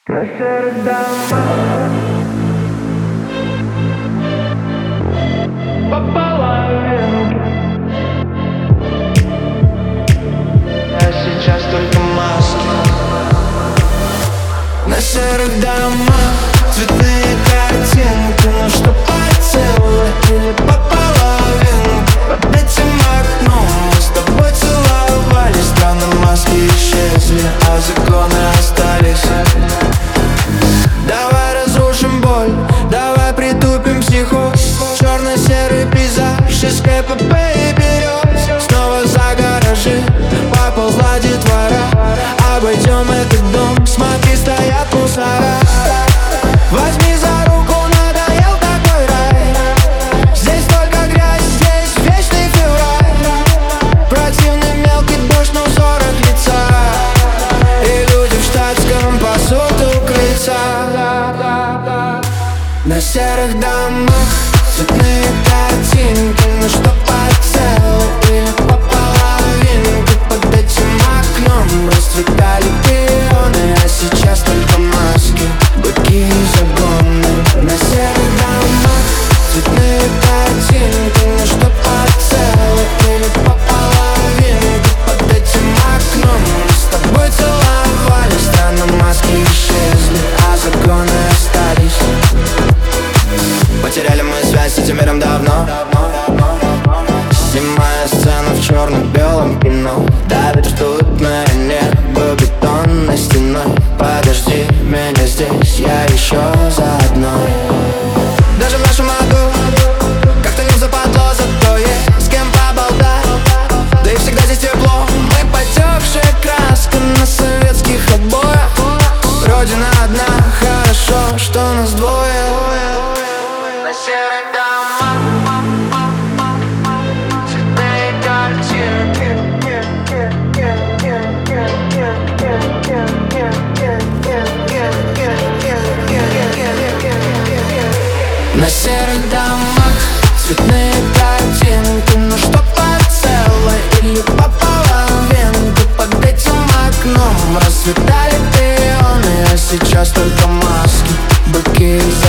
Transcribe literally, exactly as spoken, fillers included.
На серых домах по половинке. А сейчас только маски. На серых домах цветные картинки, но что по целой или по половинке. Под этим окном мы с тобой целовались, странно маски исчезли, а законы остались. Давай разрушим боль, давай притупим психоз. Черно-серый пейзаж из КПП и вперед. Снова за гаражи поползла детвора. Обойдем этот дом, смотри, стоят мусора. Возьми за руку, надоел такой рай. Здесь только грязь, здесь вечный февраль. Противный мелкий дождь на узорах лица. И люди в штатском пасут у крыльца. На серых домах цветные картинки, но что по целой или по половинке. Под этим окном расцветали пионы, а сейчас только маски, быки и загоны. На серых домах цветные картинки, но что по целой или по половинке. Под этим окном мы с тобой целовались, странно маски исчезли, а законы остались. Потеряли мы связь с этим миром давно. Снимая сцену в черно-белом кино. Давит, ждут меня небо бетонной стеной. Подожди меня здесь, я еще заодно. Даже в нашем аду как-то не западло, зато есть с кем поболтать. Да и всегда здесь тепло. Мы потекшая краска на советских обоях. Родина одна, хорошо, что нас двое. На серых домах цветные картинки. На серых домах цветные картинки, но что по целой или по половинке. Под этим окном расцветали пионы, а сейчас только маски, быки.